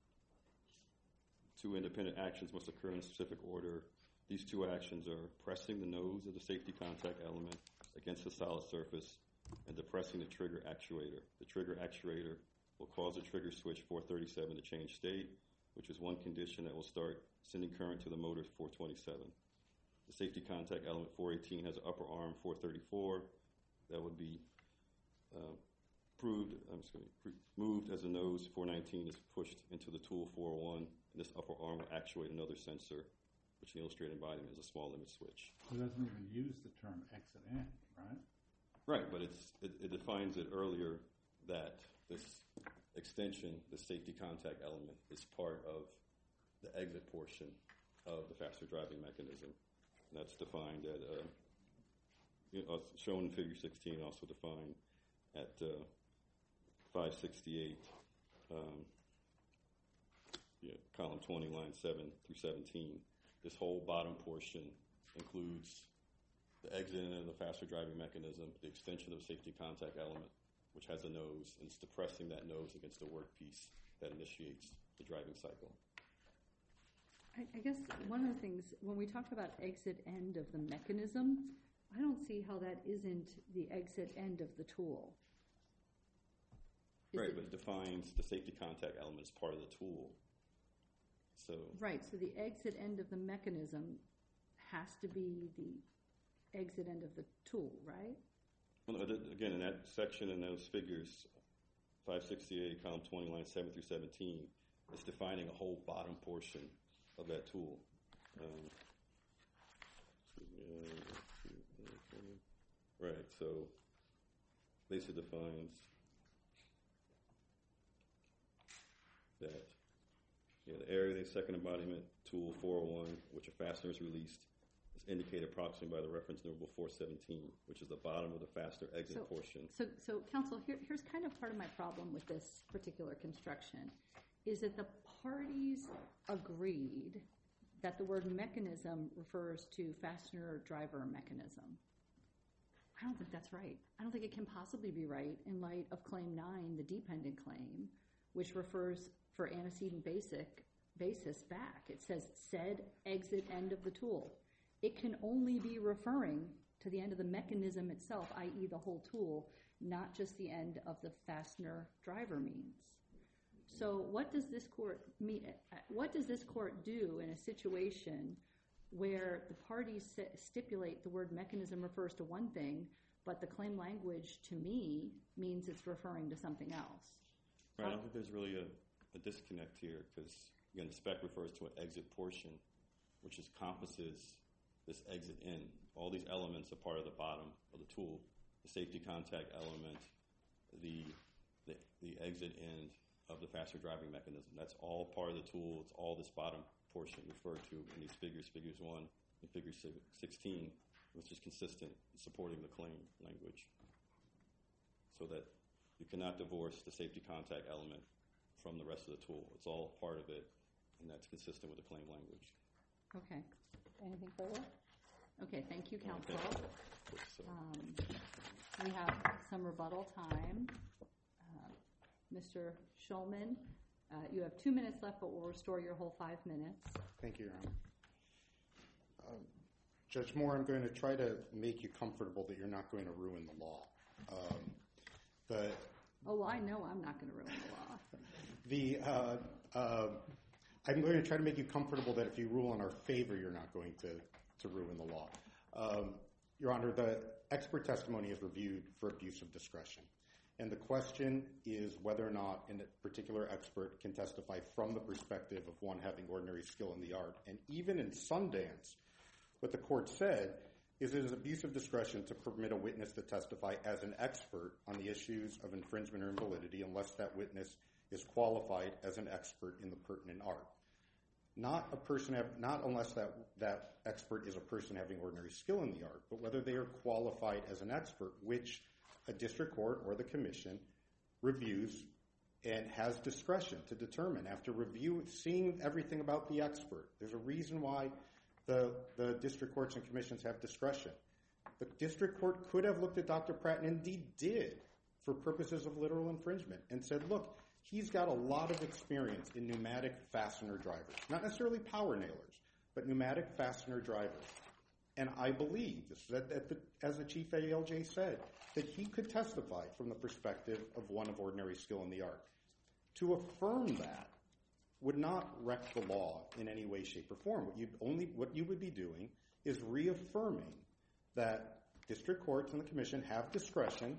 two independent actions must occur in a specific order. These two actions are pressing the nose of the safety contact element against the solid surface and depressing the trigger actuator. The trigger actuator will cause the trigger switch four thirty-seven to change state, which is one condition that will start sending current to the motor four twenty-seven. The safety contact element four eighteen has an upper arm four thirty-four that would be uh, proved, I'm just going to moved as the nose four nineteen is pushed into the tool four oh one, and this upper arm will actuate another sensor, which in the illustrated embodiment is a small limit switch. It doesn't even use the term exit end, right? Right, but it's, it, it defines it earlier that this extension, the safety contact element, is part of the exit portion of the faster driving mechanism. And that's defined at, uh, you know, shown in figure sixteen, also defined at uh, five sixty-eight, um, yeah, column twenty, line seven through seventeen. This whole bottom portion includes the exit end of the faster driving mechanism, the extension of the safety contact element, which has a nose, and it's depressing that nose against the workpiece that initiates the driving cycle. I, I guess one of the things, when we talk about exit end of the mechanism, I don't see how that isn't the exit end of the tool. Is Right, it- but it defines the safety contact element as part of the tool. So Right, so the exit end of the mechanism has to be the exit end of the tool, right? well, no, th- again, in that section in those figures, five sixty-eight, column twenty, lines seven through seventeen, it's defining a whole bottom portion of that tool. Um, right, so basically defines that yeah, the area of the second embodiment tool four oh one, which a fastener is released, is indicated approximately by the reference numeral four seventeen, which is the bottom of the fastener exit So- portion. So, so counsel, here, here's kind of part of my problem with this particular construction, is that the parties agreed that the word mechanism refers to fastener driver mechanism. I don't think that's right. I don't think it can possibly be right in light of Claim nine, the dependent claim, which refers for antecedent basic basis back. It says said exit end of the tool. It can only be referring to the end of the mechanism itself, that is the whole tool, not just the end of the fastener driver means. So what does this court mean? What does this court do in a situation where the parties stipulate the word mechanism refers to one thing, but the claim language to me means it's referring to something else? Right, I don't think there's really a, a disconnect here because, again, the spec refers to an exit portion, which encompasses this exit in. All these elements are part of the bottom of the tool. The safety contact element, the, the, the exit end of the fastener driving mechanism. That's all part of the tool. It's all this bottom portion referred to in these figures, figures one and figure sixteen, which is consistent supporting the claim language. So that you cannot divorce the safety contact element from the rest of the tool. It's all part of it, and that's consistent with the claim language. Okay. Anything further? Okay, thank you, counsel. So, Um, we have some rebuttal time. Uh, Mister Schulman, uh, you have two minutes left, but we'll restore your whole five minutes. Thank you, Your Honor. Um, Judge Moore, I'm going to try to make you comfortable that you're not going to ruin the law. Um, the Oh, well, I know I'm not going to ruin the law. the uh, uh, I'm going to try to make you comfortable that if you rule in our favor, you're not going to, to ruin the law. Um, Your Honor, the expert testimony is reviewed for abuse of discretion. And the question is whether or not a particular expert can testify from the perspective of one having ordinary skill in the art. And even in Sundance, what the court said is it is abuse of discretion to permit a witness to testify as an expert on the issues of infringement or invalidity unless that witness is qualified as an expert in the pertinent art. Not a person, have, not unless that, that expert is a person having ordinary skill in the art, but whether they are qualified as an expert, which a district court or the commission reviews and has discretion to determine after review, seeing everything about the expert. There's a reason why the, the district courts and commissions have discretion. The district court could have looked at Doctor Pratt and indeed did for purposes of literal infringement and said, look, he's got a lot of experience in pneumatic fastener drivers, not necessarily power nailers, but pneumatic fastener drivers. And I believe, this, that, that the, as the chief A L J said, that he could testify from the perspective of one of ordinary skill in the art. To affirm that would not wreck the law in any way, shape, or form. What you only what you would be doing is reaffirming that district courts and the commission have discretion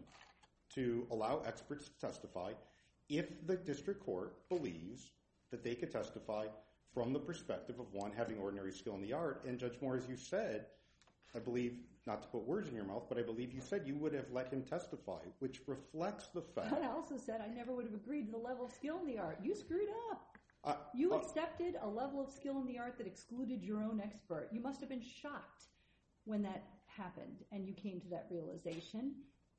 to allow experts to testify if the district court believes that they could testify from the perspective of one having ordinary skill in the art. And Judge Moore, as you said, I believe, not to put words in your mouth, but I believe you said you would have let him testify, which reflects the fact. But I also said I never would have agreed to the level of skill in the art. You screwed up. Uh, You uh, accepted a level of skill in the art that excluded your own expert. You must have been shocked when that happened and you came to that realization.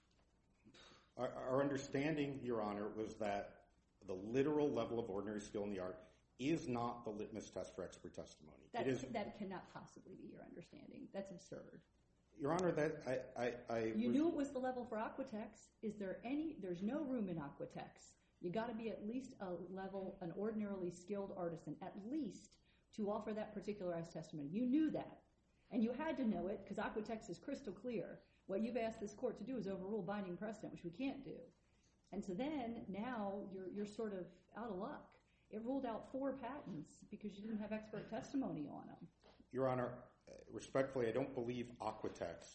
Our, our understanding, Your Honor, was that the literal level of ordinary skill in the art is not the litmus test for expert testimony. That, it is, that cannot possibly be your understanding. That's absurd. Your Honor, that I, I, I You was, knew it was the level for Aquatex. Is there any, there's no room in Aquatex. You got to be at least a level, an ordinarily skilled artisan, at least to offer that particularized testimony. You knew that. And you had to know it because Aquatex is crystal clear. What you've asked this court to do is overrule binding precedent, which we can't do. And so then now you're you're sort of out of luck. It ruled out four patents because you didn't have expert testimony on them. Your Honor, respectfully, I don't believe Aquatex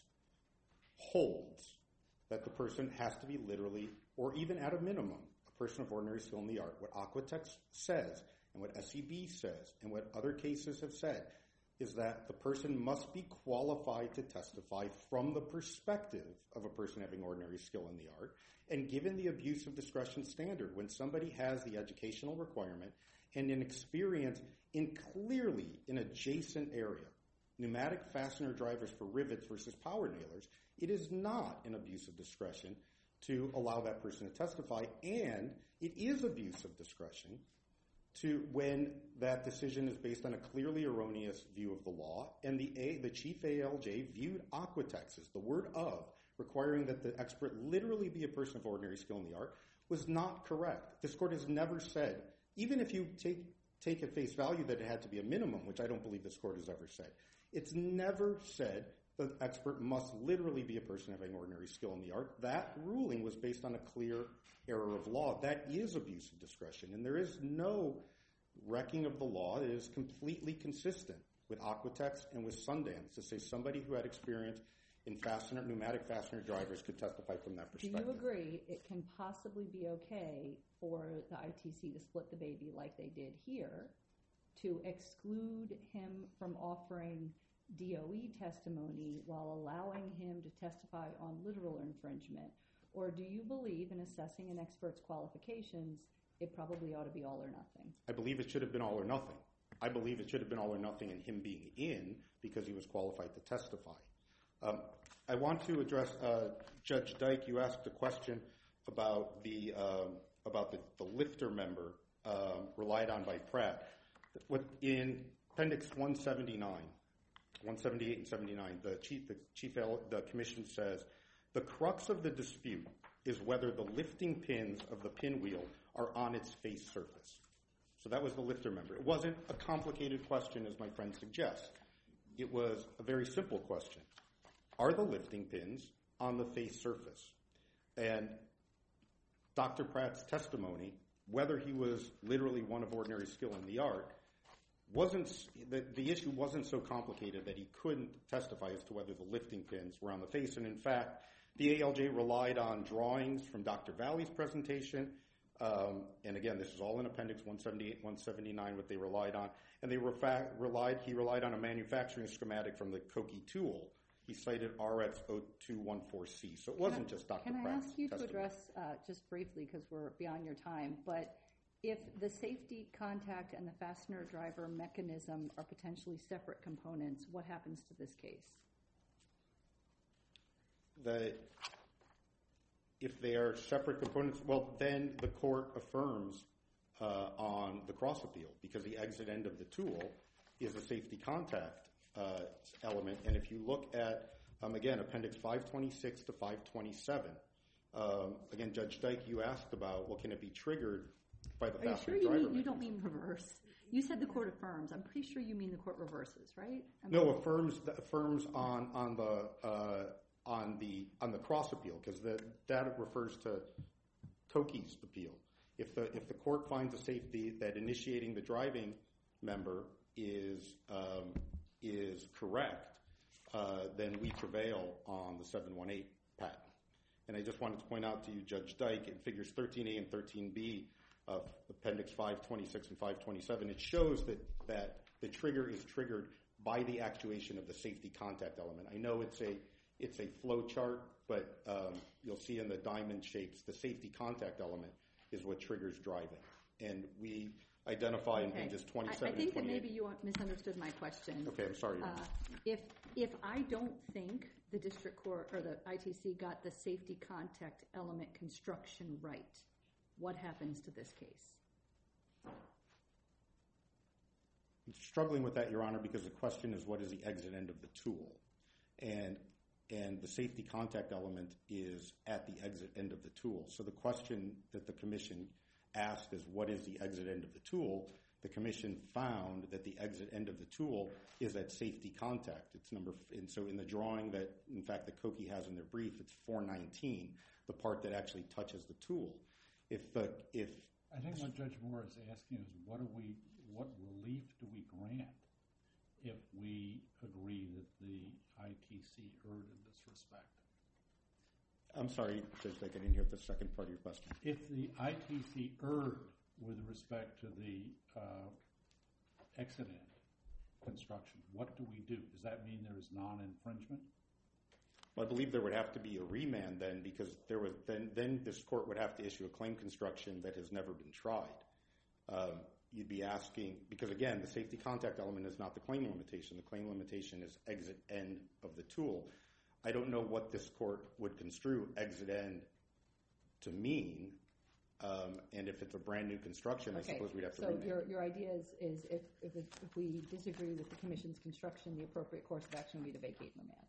holds that the person has to be literally, or even at a minimum, a person of ordinary skill in the art. What Aquatex says, and what S E B says, and what other cases have said, is that the person must be qualified to testify from the perspective of a person having ordinary skill in the art. And given the abuse of discretion standard, when somebody has the educational requirement and an experience in clearly an adjacent area, pneumatic fastener drivers for rivets versus power nailers, it is not an abuse of discretion to allow that person to testify, and it is abuse of discretion to when that decision is based on a clearly erroneous view of the law, and the A, the chief A L J viewed Aquatex as the word of, requiring that the expert literally be a person of ordinary skill in the art, was not correct. This court has never said, even if you take take at face value that it had to be a minimum, which I don't believe this court has ever said, it's never said the expert must literally be a person having ordinary skill in the art. That ruling was based on a clear error of law. That is abuse of discretion, and there is no wrecking of the law that is completely consistent with Aquatex and with Sundance to say somebody who had experience in fastener, pneumatic fastener drivers could testify from that perspective. Do you agree it can possibly be okay for the I T C to split the baby like they did here, to exclude him from offering D O E testimony while allowing him to testify on literal infringement? Or do you believe in assessing an expert's qualifications, it probably ought to be all or nothing? I believe it should have been all or nothing. I believe it should have been all or nothing in him being in because he was qualified to testify. Um, I want to address, uh, Judge Dyke, you asked a question about the um, about the, the lifter member um, relied on by Pratt. What, in Appendix one seventy-nine, one seventy-eight and seventy-nine, the chief, the chief, L, the commission says, the crux of the dispute is whether the lifting pins of the pinwheel are on its face surface. So that was the lifter member. It wasn't a complicated question, as my friend suggests. It was a very simple question. Are the lifting pins on the face surface? And Doctor Pratt's testimony, whether he was literally one of ordinary skill in the art, wasn't the, the issue wasn't so complicated that he couldn't testify as to whether the lifting pins were on the face. And in fact, the A L J relied on drawings from Doctor Valley's presentation. Um, and again, this is all in Appendix one seventy-eight, one seventy-nine, what they relied on. And they refa- relied, he relied on a manufacturing schematic from the Koki tool. He cited R X zero two one four C. So it wasn't just Doctor Can I Pratt's ask you testimony. to address, uh, just briefly, because we're beyond your time, but if the safety contact and the fastener driver mechanism are potentially separate components, what happens to this case? The, if they are separate components, well, then the court affirms uh, on the cross appeal because the exit end of the tool is a safety contact uh, element. And if you look at, um, again, Appendix five twenty-six to five twenty-seven, um, again, Judge Dyke, you asked about, well, can it be triggered by the Are you fastener sure you, driver? mean, you don't mean reverse? You said the court affirms. I'm pretty sure you mean the court reverses, right? I'm No, affirms affirms on on the uh, on the on the cross appeal because that refers to Koki's appeal. If the if the court finds a safety that initiating the driving member is um, is correct, uh, then we prevail on the seven one eight patent. And I just wanted to point out to you, Judge Dyke, in figures thirteen A and thirteen B of Appendix five twenty-six and five twenty-seven, it shows that that the trigger is triggered by the actuation of the safety contact element. I know it's a it's a flow chart, but um, you'll see in the diamond shapes the safety contact element is what triggers driving. And we identify in Okay. pages twenty-seven I, I think and that twenty-eight. maybe you misunderstood my question. Okay, I'm sorry. Uh, if if I don't think the district court or the I T C got the safety contact element construction right, what happens to this case? I'm struggling with that, Your Honor, because the question is what is the exit end of the tool? And and the safety contact element is at the exit end of the tool. So the question that the commission asked is what is the exit end of the tool? the commission found that the exit end of the tool is at safety contact. It's number, and so in the drawing that, in fact, the Koki has in their brief, it's four nineteen, the part that actually touches the tool. If the, if I think what Judge Moore is asking is what do we, what relief do we grant if we agree that the I T C erred in this respect? I'm sorry, Judge Beck, I didn't hear the second part of your question. If the I T C erred with respect to the uh, exit end construction, what do we do? Does that mean there is non-infringement? Well, I believe there would have to be a remand then, because there was then then this court would have to issue a claim construction that has never been tried. Um, you'd be asking, because again, the safety contact element is not the claim limitation. The claim limitation is exit end of the tool. I don't know what this court would construe exit end to mean, um, and if it's a brand new construction, I Okay, suppose we'd have to so remand. your, your idea is, is if, if, it, if we disagree with the commission's construction, the appropriate course of action would be to vacate and remand.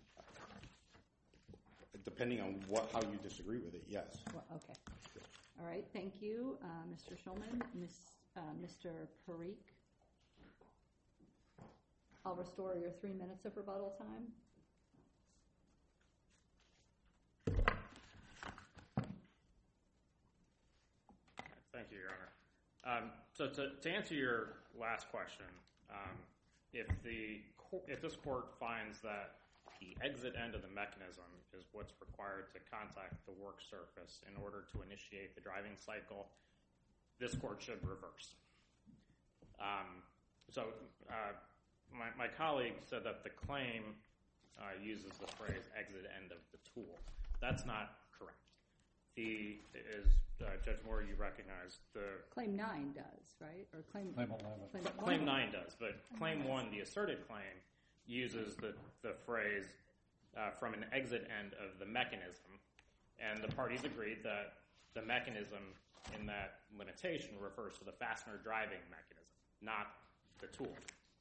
Depending on what how you disagree with it, yes. Well, okay. All right, thank you, uh, Mister Schulman. Miss, uh, Mister Parikh, I'll restore your three minutes of rebuttal time. Thank you, Your Honor. Um, so to, to answer your last question, um, if the if this court finds that the exit end of the mechanism is what's required to contact the work surface in order to initiate the driving cycle, this court should reverse. Um, so uh, my, my colleague said that the claim uh, uses the phrase exit end of the tool. That's not correct. The is uh, Judge Moore, you recognize the Claim nine does, right? Or claim Claim eleven. Claim, claim nine does, but claim one, the asserted claim, uses the the phrase uh, from an exit end of the mechanism, and the parties agreed that the mechanism in that limitation refers to the fastener driving mechanism, not the tool.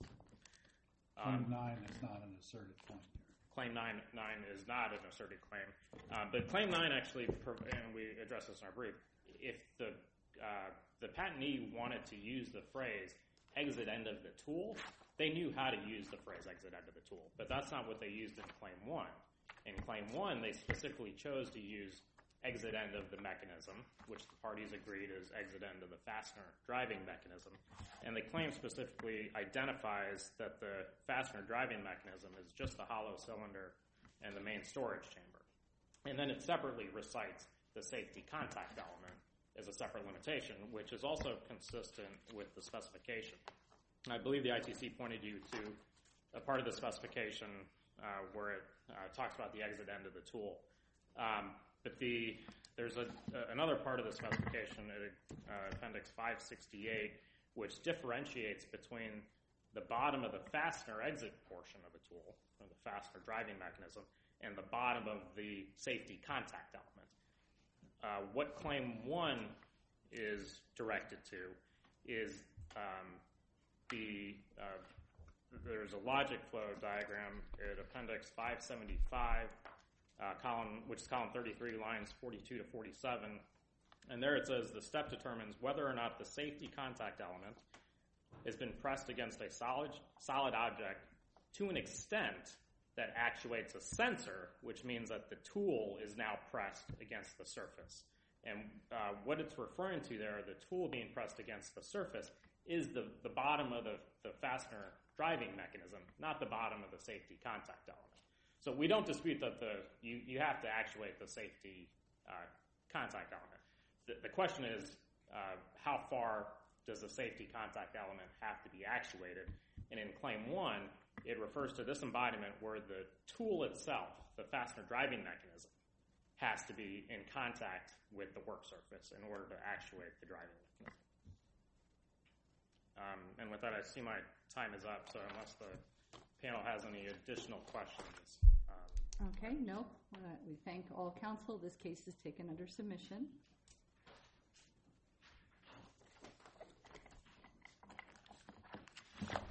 Claim Um, nine is not an asserted claim here. Claim nine, nine is not an asserted claim. Uh, but Claim nine actually, and we addressed this in our brief, if the uh, the patentee wanted to use the phrase exit end of the tool, they knew how to use the phrase exit end of the tool. But that's not what they used in Claim one. In Claim one, they specifically chose to use exit end of the mechanism, which the parties agreed is exit end of the fastener driving mechanism. And the claim specifically identifies that the fastener driving mechanism is just the hollow cylinder and the main storage chamber. And then it separately recites the safety contact element as a separate limitation, which is also consistent with the specification. I believe the I T C pointed you to a part of the specification uh, where it uh, talks about the exit end of the tool. Um, But the there's a, uh, another part of the specification, uh, Appendix five sixty-eight, which differentiates between the bottom of the fastener exit portion of the tool, or the fastener driving mechanism, and the bottom of the safety contact element. Uh, what Claim one is directed to is um, the uh, there's a logic flow diagram at Appendix five seventy-five, Uh, column, which is column thirty-three, lines forty-two to forty-seven. And there it says, the step determines whether or not the safety contact element has been pressed against a solid, solid object to an extent that actuates a sensor, which means that the tool is now pressed against the surface. And uh, what it's referring to there, the tool being pressed against the surface, is the, the bottom of the, the fastener driving mechanism, not the bottom of the safety contact element. So we don't dispute that the you, you have to actuate the safety uh, contact element. The, the question is, uh, how far does the safety contact element have to be actuated? And in Claim one, it refers to this embodiment where the tool itself, the fastener driving mechanism, has to be in contact with the work surface in order to actuate the driving mechanism. Um, and with that, I see my time is up, so unless the panel has any additional questions. Okay, no. Uh, we thank all counsel. This case is taken under submission.